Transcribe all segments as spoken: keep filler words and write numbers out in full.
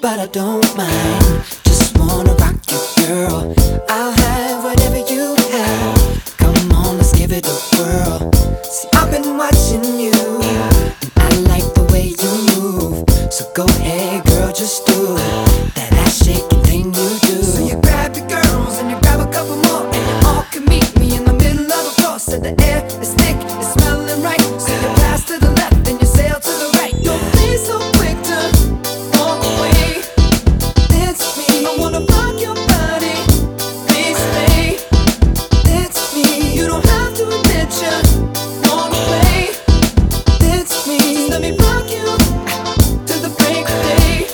but I don't mind. Just wanna rock you, girl. I'll have whatever you have. Come on, let's give it a whirl. See, I've been watching you, and I like the way you move. So go ahead, girl, just do that ass shaking thing you do. So you grab your girls and you grab a couple more, and you all can meet me in the middle of the floor. So the air is thick, it's smelling right. So you pass to the left and you sail to the right. Don't be so quick to walk away. Dance with me, I wanna rock your body. Please stay. Dance with me, you don't have to admit you wanna play. Dance with me, just let me rock you to the break of day.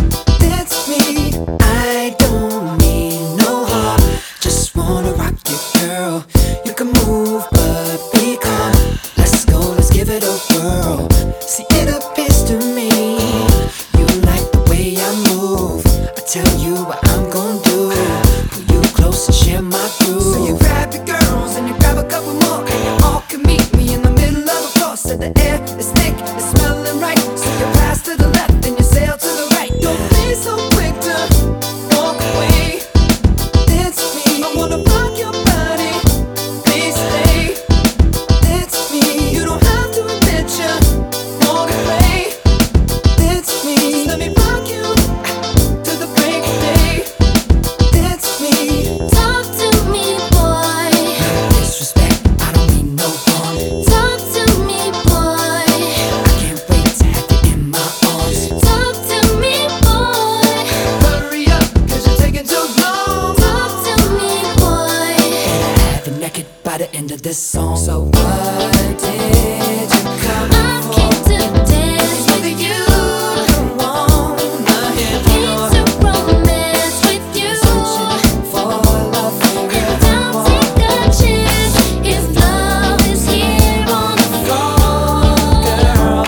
Dance with me, I don't need no heart. Just wanna rock you, girl. You can move, but be calm. Let's go, let's give it a whirl. See, it appears to me you like the way I move. I tell you what I'm gonna do. Pull you close and share my groove. So you grab your girls and you grab a couple more, and you all can meet me in the middle of the floor. So the air is thick, it's smelling right. So you pass to the left and you sail to the right. Don't be so quick to walk away. Dance with me, I wanna rock your body. Please stay. Dance with me, you don't have to admit you wanna play. Dance with me, just let me rock you to the break of day. Dance with me. Talk to me, boy. No disrespect, I don't mean no harm. Talk to me, boy. I can't wait to have you in my arms. Talk to me, boy. Hurry up, cause you're taking too long. Talk to me, boy. Gotta have you naked by the end of this song. So what did you come I for? came to dance with you. Don't wanna hear Came more. to romance with you. Searching for love And I'll take a chance if love is here on the floor. girl.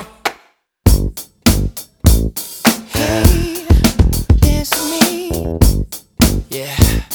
Hey, dance with me. Yeah.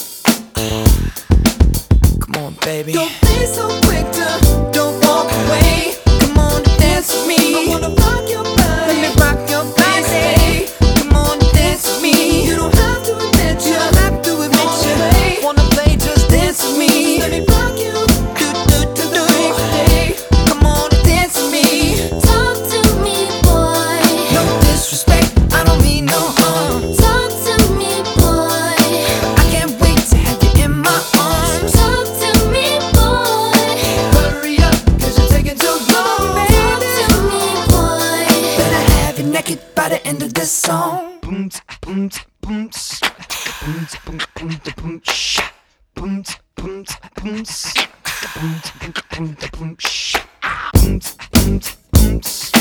Come on, baby. Don't be so quick to don't walk away. Come on, dance with me. I wanna rock your body. Let me rock your body. Come on, dance with me. You don't have to admit you. Don't have to admit you. Wanna play? Just dance with me. Let me rock you. Do do do do. Come on, dance with me. Talk to me, boy. No disrespect, I don't mean no harm. Talk to me, boy. I can't wait to have you in my arms. Talk to me, boy. Hurry up, cause you're taking too long, Talk baby. to me, boy. Better have you naked by the end of this song. Boom, boom, boom, boom, boom, boom, boom, sh, boom, boom, boom, boom, boom, boom, boom, boom, sh, boom, boom, boom, boom,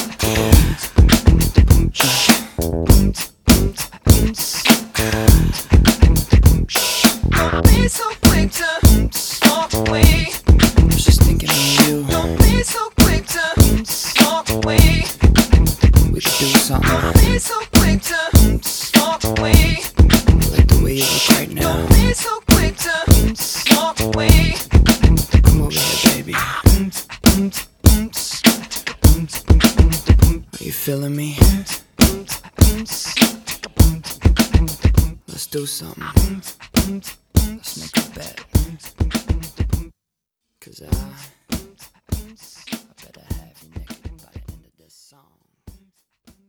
boom, sh, boom, boom, boom, boom, sh. Don't be so quick to walk away. I was just thinking of you. Don't be so quick to walk away. We should do something Don't be so quick to walk away. like the way you look right now. Don't be so quick to walk away. Come over here, baby. Are you feeling me? Let's do something. Let's make a bet. Cause I